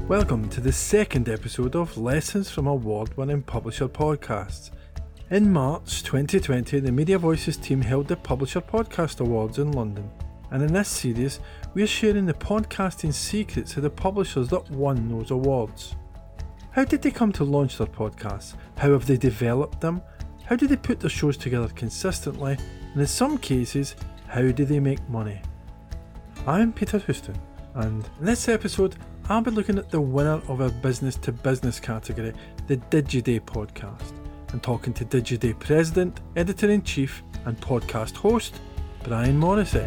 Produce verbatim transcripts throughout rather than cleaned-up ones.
Welcome to the second episode of Lessons from Award-winning Publisher Podcasts. In March twenty twenty, the Media Voices team held the Publisher Podcast Awards in London, and in this series, we are sharing the podcasting secrets of the publishers that won those awards. How did they come to launch their podcasts? How have they developed them? How do they put their shows together consistently? And in some cases, how do they make money? I'm Peter Houston, and in this episode, I'll be looking at the winner of our Business to Business category, the Digiday podcast, and talking to Digiday President, Editor-in-Chief and podcast host, Brian Morrissey.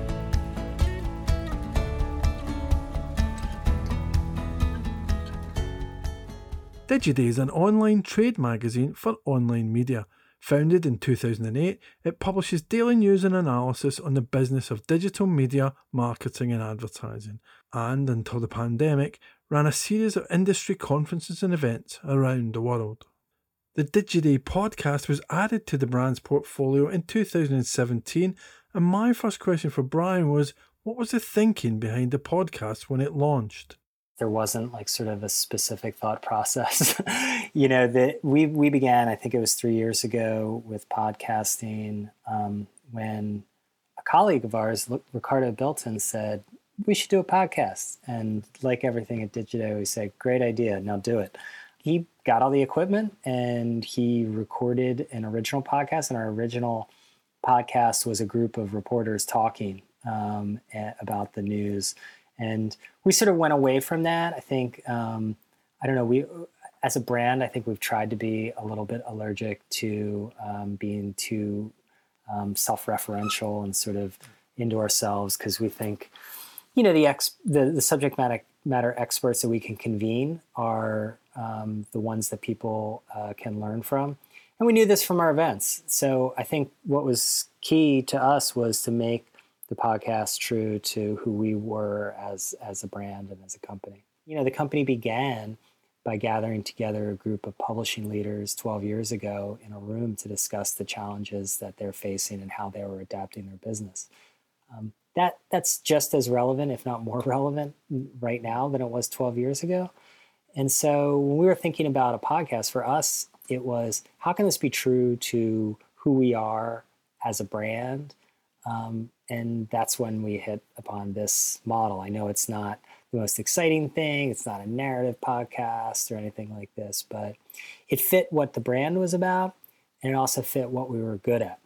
Digiday is an online trade magazine for online media. Founded in two thousand eight, it publishes daily news and analysis on the business of digital media, marketing and advertising, and until the pandemic, ran a series of industry conferences and events around the world. The Digiday podcast was added to the brand's portfolio in two thousand seventeen, and my first question for Brian was, what was the thinking behind the podcast when it launched? There wasn't like sort of a specific thought process. you know, that we we began, I think it was three years ago with podcasting um, when a colleague of ours, Ricardo Bilton, said, we should do a podcast. And like everything at Digiday, we say, great idea, now do it. He got all the equipment and he recorded an original podcast. And our original podcast was a group of reporters talking um, about the news. And we sort of went away from that. I think, um, I don't know, we, as a brand, I think we've tried to be a little bit allergic to um, being too um, self-referential and sort of into ourselves, because we think, you know, the, ex, the, the subject matter, matter experts that we can convene are um, the ones that people uh, can learn from. And we knew this from our events. So I think what was key to us was to make the podcast true to who we were as as a brand and as a company. You know, the company began by gathering together a group of publishing leaders twelve years ago in a room to discuss the challenges that they're facing and how they were adapting their business. Um, that that's just as relevant, if not more relevant right now than it was twelve years ago. And so when we were thinking about a podcast, for us, it was, how can this be true to who we are as a brand? Um, and that's when we hit upon this model. I know it's not the most exciting thing. It's not a narrative podcast or anything like this, but it fit what the brand was about, and it also fit what we were good at.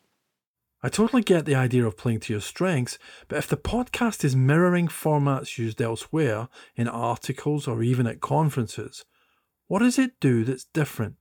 I totally get the idea of playing to your strengths, but if the podcast is mirroring formats used elsewhere, in articles or even at conferences, what does it do that's different?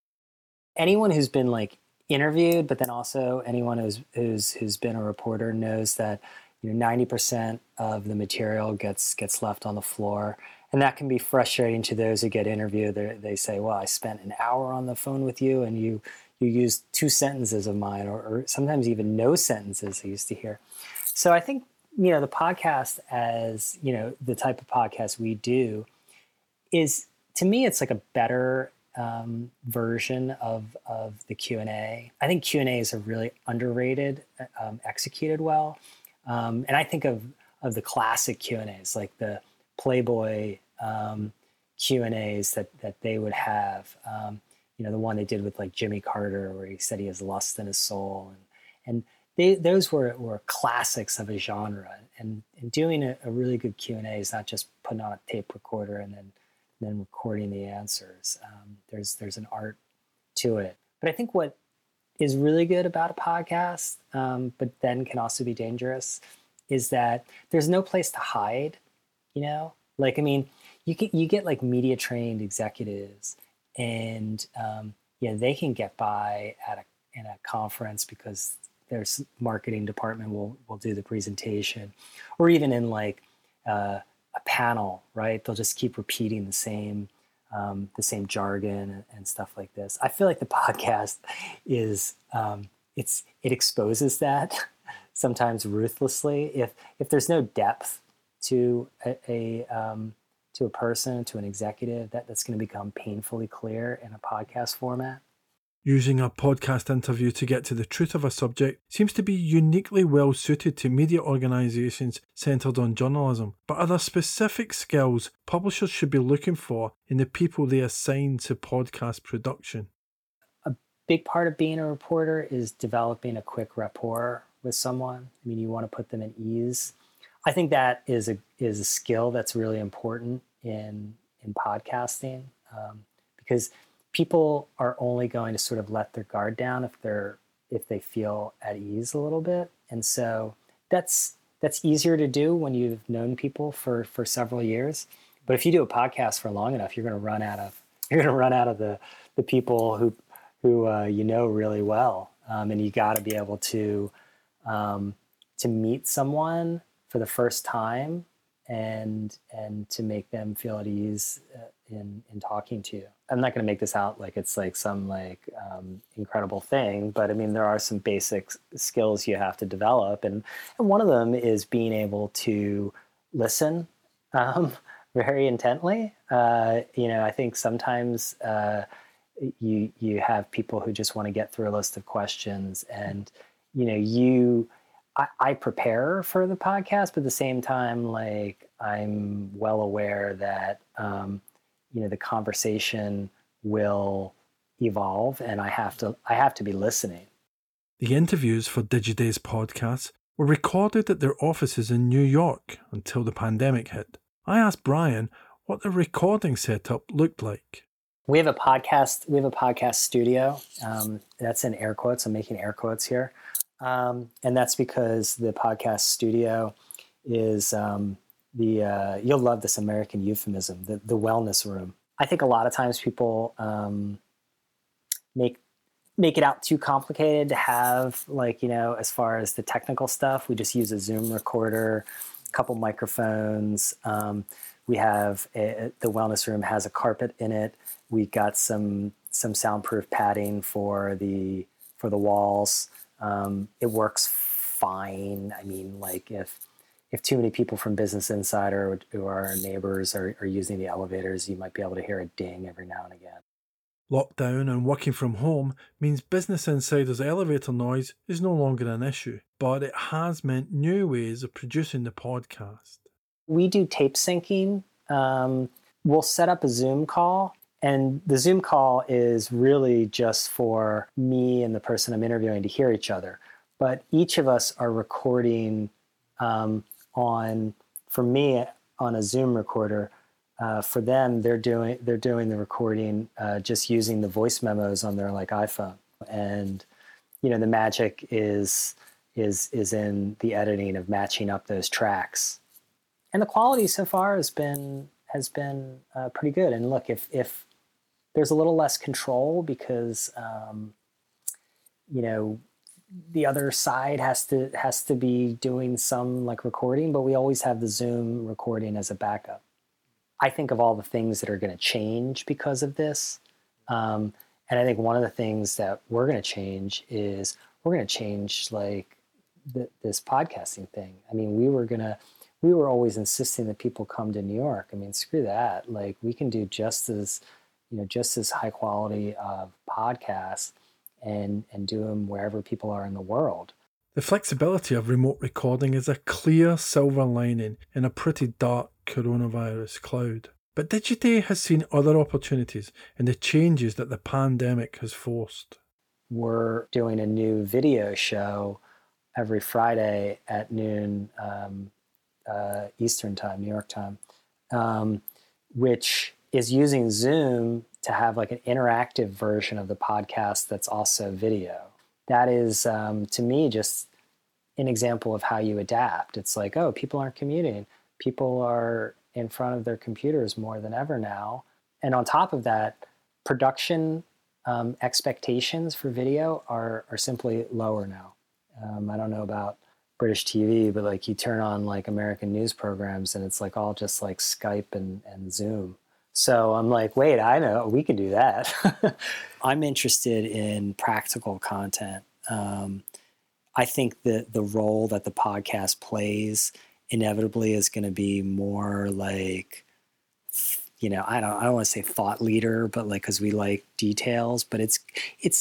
Anyone who's been like interviewed, but then also anyone who's who's who's been a reporter knows that, you know, ninety percent of the material gets gets left on the floor, and that can be frustrating to those who get interviewed. They they say, "Well, I spent an hour on the phone with you, and you you used two sentences of mine, or, or sometimes even no sentences." I used to hear. So I think, you know, the podcast, as you know, the type of podcast we do, is, to me, it's like a better Um, version of of the Q and A. I think Q and A's are really underrated, um, executed well, um, and I think of of the classic Q and A's, like the Playboy um, Q and A's that that they would have. Um, you know, the one they did with like Jimmy Carter, where he said he has lust in his soul, and and they those were were classics of a genre. And and doing a, a really good Q and A is not just putting on a tape recorder and then. then recording the answers. Um, there's there's an art to it. But I think what is really good about a podcast, um, but then can also be dangerous, is that there's no place to hide. You know, like I mean, you get you get like media trained executives, and um, yeah, they can get by at a in a conference because their marketing department will will do the presentation, or even in like. Uh, a panel, right? They'll just keep repeating the same, um, the same jargon and, and stuff like this. I feel like the podcast is, um, it's, it exposes that sometimes ruthlessly. If, if there's no depth to a, a um, to a person, to an executive, that, that's going to become painfully clear in a podcast format. Using a podcast interview to get to the truth of a subject seems to be uniquely well suited to media organisations centred on journalism, but are there specific skills publishers should be looking for in the people they assign to podcast production? A big part of being a reporter is developing a quick rapport with someone. I mean, you want to put them at ease. I think that is a is a skill that's really important in in podcasting, um, because people are only going to sort of let their guard down if they're if they feel at ease a little bit, and so that's that's easier to do when you've known people for for several years. But if you do a podcast for long enough, you're going to run out of you're going to run out of the the people who who uh, you know really well, um, and you got to be able to um, to meet someone for the first time and and to make them feel at ease uh, in in talking to you. I'm not going to make this out like it's like some like um, incredible thing, but I mean there are some basic skills you have to develop, and, and one of them is being able to listen um, very intently. Uh, you know, I think sometimes uh, you you have people who just want to get through a list of questions, and you know you. I, I prepare for the podcast, but at the same time, like I'm well aware that um, you know the conversation will evolve, and I have to I have to be listening. The interviews for Digiday's podcast were recorded at their offices in New York until the pandemic hit. I asked Brian what the recording setup looked like. We have a podcast. We have a podcast studio. Um, that's in air quotes. I'm making air quotes here. Um, and that's because the podcast studio is um, the, uh, you'll love this American euphemism, the, the wellness room. I think a lot of times people um, make make it out too complicated to have, like, you know, as far as the technical stuff. We just use a Zoom recorder, a couple microphones. Um, we have, a, the wellness room has a carpet in it. We got some some soundproof padding for the for the walls. Um, it works fine. I mean, like if if too many people from Business Insider or our neighbors are, are using the elevators, you might be able to hear a ding every now and again. Lockdown and working from home means Business Insider's elevator noise is no longer an issue, but it has meant new ways of producing the podcast. We do tape syncing. Um, we'll set up a Zoom call. And the Zoom call is really just for me and the person I'm interviewing to hear each other. But each of us are recording um, on, for me, on a Zoom recorder. Uh, for them, they're doing they're doing the recording uh, just using the voice memos on their like iPhone. And you know, the magic is is is in the editing of matching up those tracks. And the quality so far has been has been uh, pretty good. And look, if if there's a little less control because, um, you know, the other side has to has to be doing some like recording, but we always have the Zoom recording as a backup. I think of all the things that are going to change because of this. Um, and I think one of the things that we're going to change is we're going to change like the, this podcasting thing. I mean, we were going to, we were always insisting that people come to New York. I mean, screw that. Like we can do just as, you know, just as high quality of podcasts and, and do them wherever people are in the world. The flexibility of remote recording is a clear silver lining in a pretty dark coronavirus cloud. But Digiday has seen other opportunities in the changes that the pandemic has forced. We're doing a new video show every Friday at noon um, uh, Eastern time, New York time, um, which is using Zoom to have like an interactive version of the podcast that's also video. That is, um, to me, just an example of how you adapt. It's like, oh, people aren't commuting. People are in front of their computers more than ever now. And on top of that, production um, expectations for video are, are simply lower now. Um, I don't know about British T V, but like you turn on like American news programs and it's like all just like Skype and, and Zoom. So I'm like, wait, I know, we can do that. I'm interested in practical content. Um, I think that the role that the podcast plays inevitably is going to be more like, you know, I don't, I don't want to say thought leader, but like, cause we like details, but it's, it's,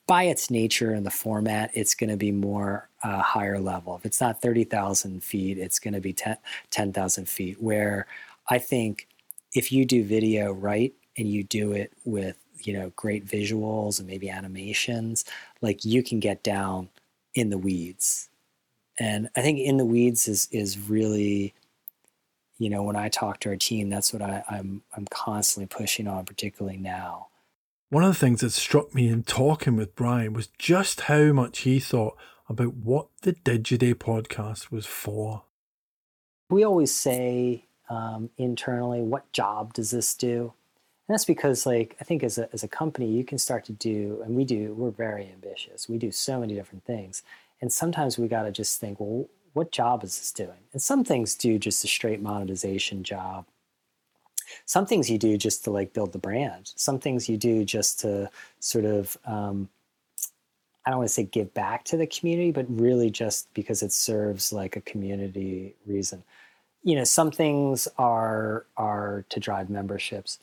by its nature and the format, it's going to be more uh, higher level. If it's not thirty thousand feet, it's going to be ten thousand feet, where I think if you do video right and you do it with, you know, great visuals and maybe animations, like you can get down in the weeds. And I think in the weeds is, is really, you know, when I talk to our team, that's what I, I'm, I'm constantly pushing on, particularly now. One of the things that struck me in talking with Brian was just how much he thought about what the Digiday podcast was for. We always say um, internally, what job does this do? And that's because, like, I think as a, as a company, you can start to do, and we do, we're very ambitious. We do so many different things. And sometimes we got to just think, well, what job is this doing? And some things do just a straight monetization job. Some things you do just to like build the brand. Some things you do just to sort of, um, I don't want to say give back to the community, but really just because it serves like a community reason. You know, some things are are to drive memberships.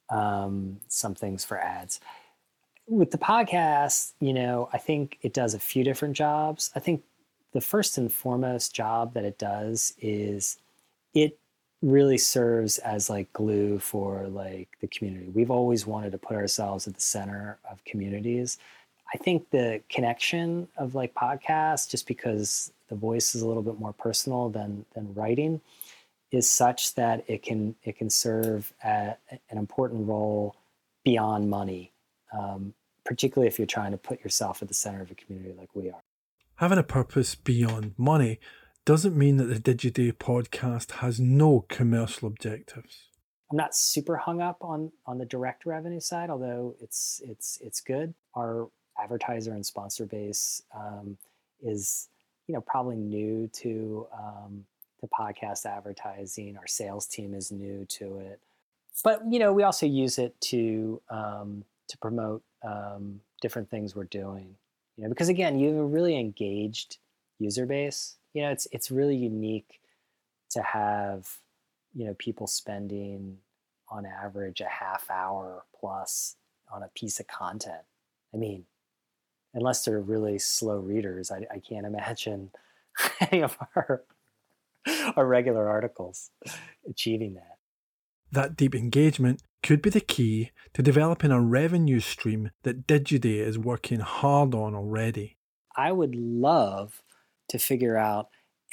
Um, some things for ads. With the podcast, you know, I think it does a few different jobs. I think the first and foremost job that it does is it really serves as like glue for like the community. We've always wanted to put ourselves at the center of communities. I think the connection of like podcasts, just because the voice is a little bit more personal than than writing, is such that it can it can serve at an important role beyond money, um, particularly if you're trying to put yourself at the center of a community like we are. Having a purpose beyond money doesn't mean that the Digiday podcast has no commercial objectives. I'm not super hung up on on the direct revenue side, although it's it's it's good. Our advertiser and sponsor base um, is, you know, probably new to um, to podcast advertising. Our sales team is new to it, but you know, we also use it to um, to promote um, different things we're doing. You know, because again, you have a really engaged user base. You know, it's it's really unique to have, you know, people spending on average a half hour plus on a piece of content. I mean, unless they're really slow readers, I, I can't imagine any of our our regular articles achieving that. That deep engagement could be the key to developing a revenue stream that Digiday is working hard on already. I would love to figure out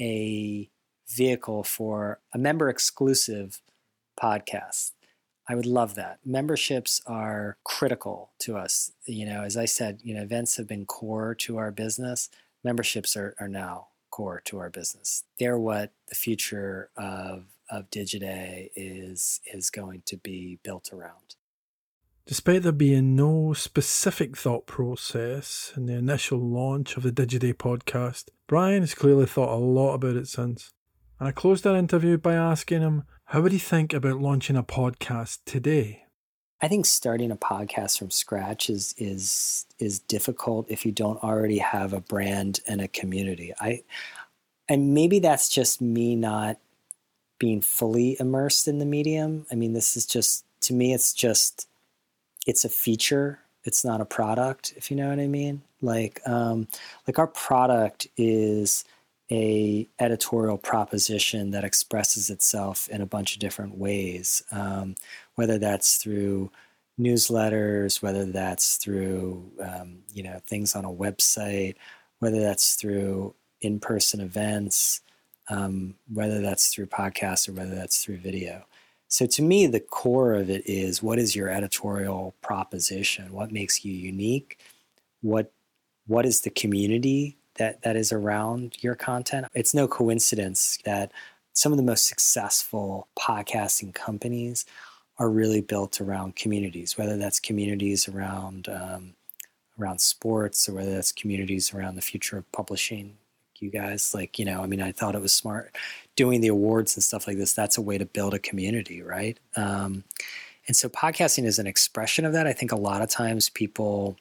a vehicle for a member exclusive podcast. I would love that. Memberships are critical to us. You know, as I said, you know, events have been core to our business. Memberships are, are now core to our business. They're what the future of, of Digiday is, is going to be built around. Despite there being no specific thought process in the initial launch of the Digiday podcast, Brian has clearly thought a lot about it since. And I closed our interview by asking him, how would he think about launching a podcast today? I think starting a podcast from scratch is is is difficult if you don't already have a brand and a community. I and maybe that's just me not being fully immersed in the medium. I mean, this is just, to me, it's just it's a feature. It's not a product, if you know what I mean. Like, um, like our product is a editorial proposition that expresses itself in a bunch of different ways, um, whether that's through newsletters, whether that's through um, you know, things on a website, whether that's through in-person events, um, whether that's through podcasts or whether that's through video. So to me, the core of it is, what is your editorial proposition? What makes you unique? What what is the community that, that is around your content? It's no coincidence that some of the most successful podcasting companies are really built around communities, whether that's communities around um, around sports or whether that's communities around the future of publishing. You guys, like, you know, I mean, I thought it was smart doing the awards and stuff like this. That's a way to build a community, right? Um, and so podcasting is an expression of that. I think a lot of times people,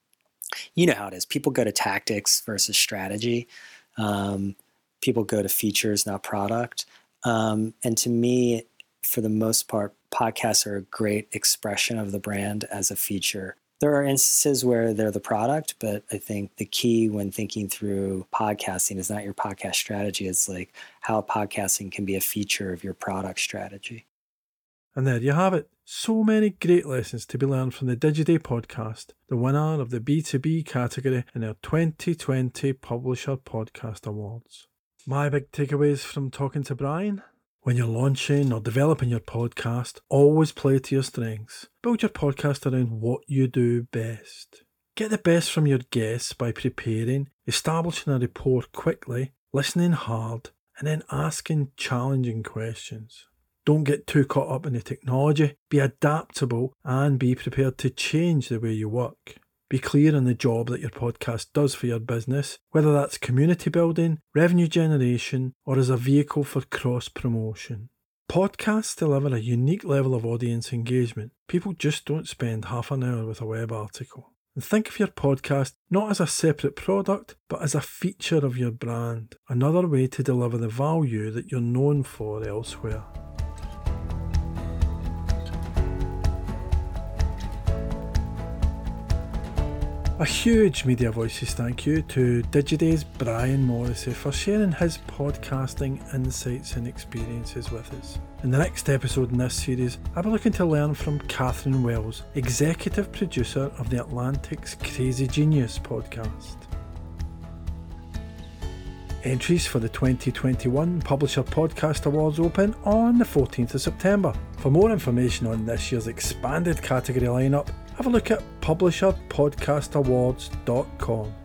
you know how it is. People go to tactics versus strategy. Um, people go to features, not product. Um, and to me, for the most part, podcasts are a great expression of the brand as a feature. There are instances where they're the product, but I think the key when thinking through podcasting is not your podcast strategy. It's like how podcasting can be a feature of your product strategy. And there you have it. So many great lessons to be learned from the Digiday podcast, the winner of the B two B category in our twenty twenty Publisher Podcast Awards. My big takeaways from talking to Brian: when you're launching or developing your podcast, always play to your strengths. Build your podcast around what you do best. Get the best from your guests by preparing, establishing a rapport quickly, listening hard, and then asking challenging questions. Don't get too caught up in the technology. Be adaptable and be prepared to change the way you work. Be clear on the job that your podcast does for your business, whether that's community building, revenue generation, or as a vehicle for cross-promotion. Podcasts deliver a unique level of audience engagement. People just don't spend half an hour with a web article. And think of your podcast not as a separate product, but as a feature of your brand, another way to deliver the value that you're known for elsewhere. A huge Media Voices thank you to Digiday's Brian Morrissey for sharing his podcasting insights and experiences with us. In the next episode in this series, I'll be looking to learn from Catherine Wells, executive producer of The Atlantic's Crazy Genius podcast. Entries for the twenty twenty-one Publisher Podcast Awards open on the fourteenth of September. For more information on this year's expanded category lineup, have a look at publisher podcast awards dot com.